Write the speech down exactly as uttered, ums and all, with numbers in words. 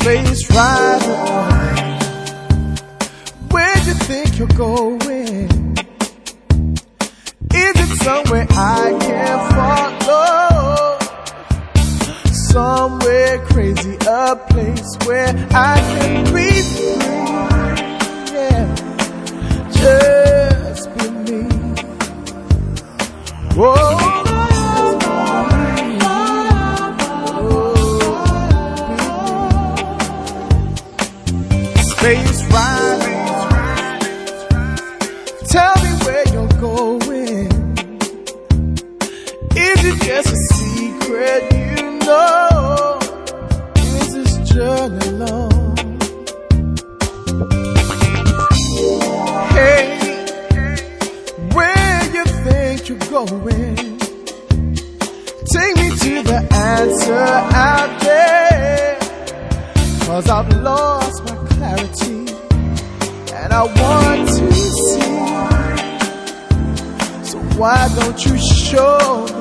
Space rider, where do you think you're going? Is it somewhere I can follow? Somewhere crazy, a place where I can breathe free. Yeah, just be me. Whoa. Space ride, tell me where you're going. Is it just a secret you know? Is this journey long? Hey, where you think you're going? Take me to the answer out there, 'cause I've lost my clarity, and I want to see. So why don't you show me?